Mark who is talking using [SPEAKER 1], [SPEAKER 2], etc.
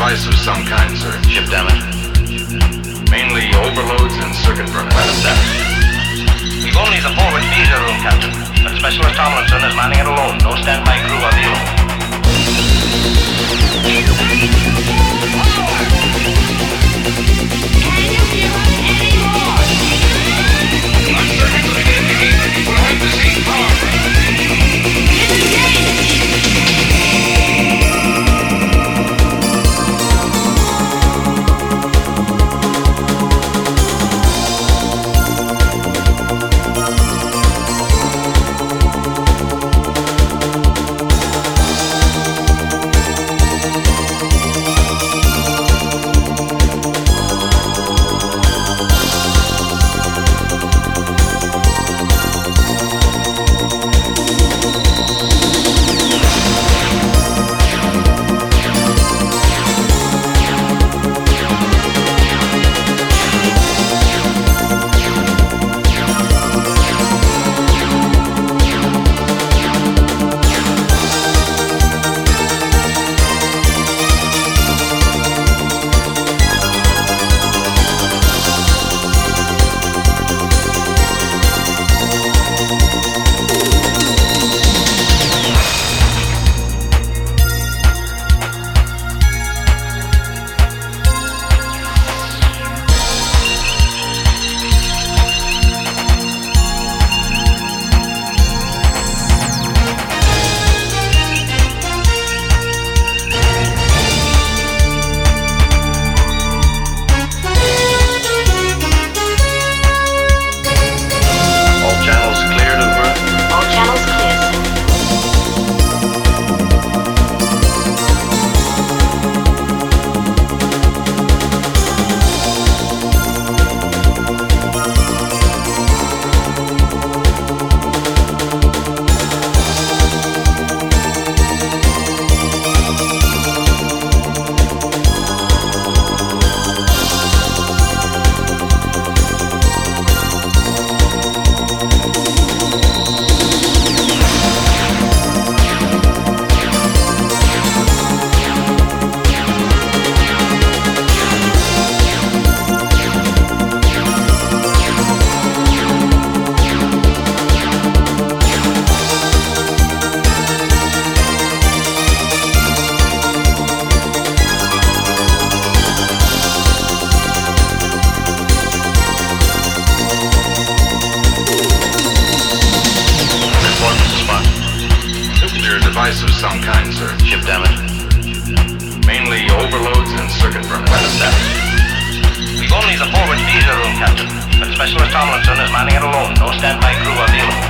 [SPEAKER 1] device of some kind, sir.
[SPEAKER 2] Ship damage?
[SPEAKER 1] Mainly overloads and circuit burn.
[SPEAKER 2] We've only the forward visa room, Captain. But Specialist Tomlinson is manning it alone. No standby crew available.
[SPEAKER 3] Can you hear us anymore?
[SPEAKER 4] Our circuits will indicate that you will have the same power.
[SPEAKER 1] Device of some kind, sir.
[SPEAKER 2] Ship damage?
[SPEAKER 1] Mainly overloads and circuit burn.
[SPEAKER 2] We've only the forward visa room, Captain. But Specialist Tomlinson is manning it alone. No standby crew available.